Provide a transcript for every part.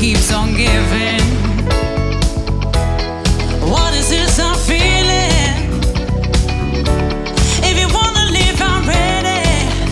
keeps on giving. What is this I'm feeling? If you wanna live, I'm ready.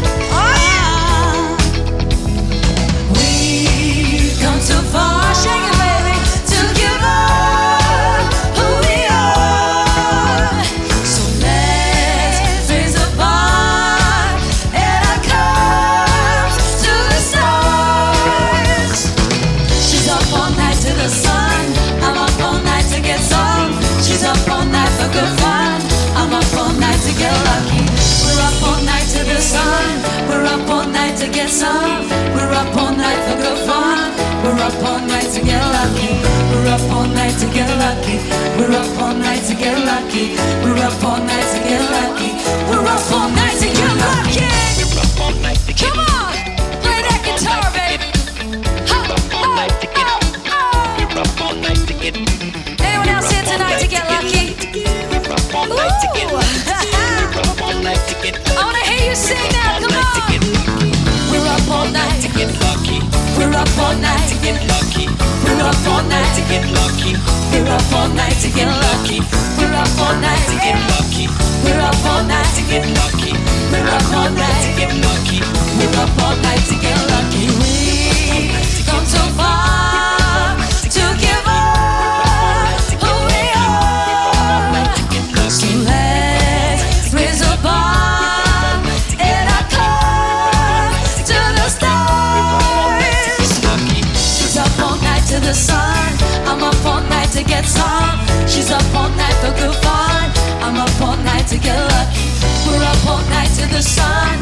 We've come too far, shake it, baby, to give up who we are. So let's raise a bar and our cups to the stars. She's up all night to the sun. I'm up all night to get some. She's up all night for good fun. I'm up all night to get lucky. We're up all night to the sun. We're up all night to get some. We're up all night for good fun. We're up all night to get lucky. We're up all night to get lucky. We're up all night to get lucky. We're up all night to get lucky. We're up all night to get lucky. We're up all night to get Come on, play that guitar, baby. We're up all night to get We're up all night to get Anyone else here tonight to get lucky? We're up all night to get We're up all night to get I wanna hear you sing now, come on. We're up all night to get lucky. We're up all night To get lucky. We're up all night To get lucky. We're up all night to get lucky. We're up all night To get lucky. We're up all night To get lucky. We're up all night To get lucky. We're up all night to get lucky. We've come so far to give up who we are. So let's raise a bar and our cups to the stars. She's up all night to the sun. I'm up all night to get some. She's up all night for good fun. I'm up all night to get lucky. We're up all night to the sun.